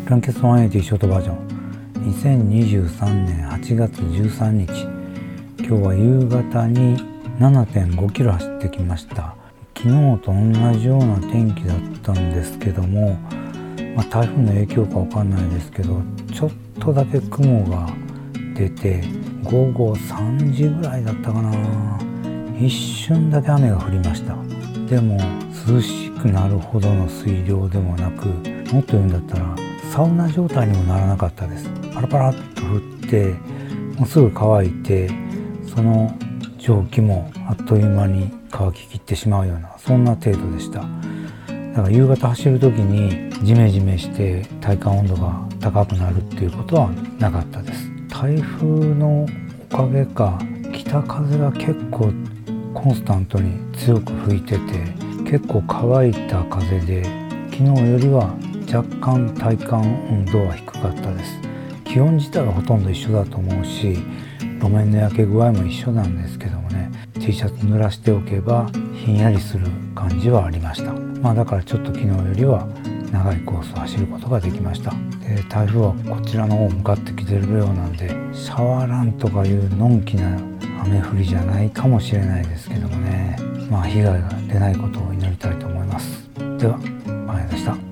ランケス180ショートバージョン2023年8月13日、今日は夕方に 7.5 キロ走ってきました。昨日と同じような天気だったんですけども、台風の影響かわかんないですけど、ちょっとだけ雲が出て、午後3時ぐらいだったかな、一瞬だけ雨が降りました。でも涼しくなるほどの水量でもなく、もっと言うんだったらサウナ状態にもならなかったです。パラパラっと降ってもうすぐ乾いて、その蒸気もあっという間に乾ききってしまうような、そんな程度でした。だから夕方走る時にジメジメして体感温度が高くなるっていうことはなかったです。台風のおかげか北風が結構コンスタントに強く吹いてて、結構乾いた風で昨日よりは若干体感温度は低かったです。気温自体はほとんど一緒だと思うし、路面の焼け具合も一緒なんですけどもね、 T シャツ濡らしておけばひんやりする感じはありました。だからちょっと昨日よりは長いコースを走ることができました。で、台風はこちらの方向かってきてるようなんで、シャワーランとかいうのんきな雨降りじゃないかもしれないですけどもね、被害が出ないことを祈りたいと思います。では、まやでした。